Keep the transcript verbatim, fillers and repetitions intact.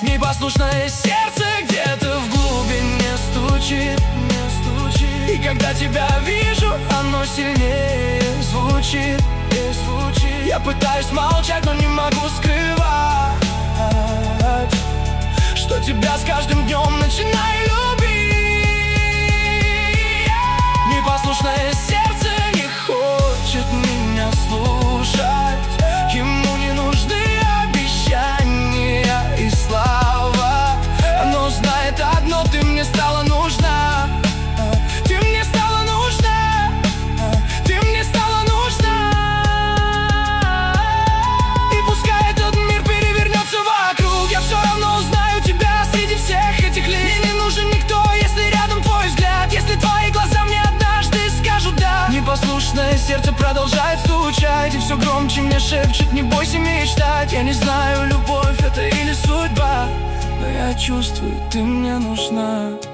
Непослушное сердце где-то в глубине стучит, не стучит. И когда тебя вижу, оно сильнее звучит, и звучит. Я пытаюсь молчать, но не могу скрывать, что тебя с каждым днем начинаю любить. Непослушное сердце не хочет меня слушать. Ему не нужны обещания и слава. Оно знает одно: ты мне стала нужна. Ты мне стала нужна. Ты мне стала нужна. И пускай этот мир перевернется вокруг, я все равно узнаю тебя среди всех этих лиц. Мне не нужен никто, если рядом твой взгляд, если твои глаза мне однажды скажут да. Непослушное сердце продолжает стучать, и все громче мне шепчет: не бойся мечтать. Я не знаю, любовь это или судьба, но я чувствую, ты мне нужна.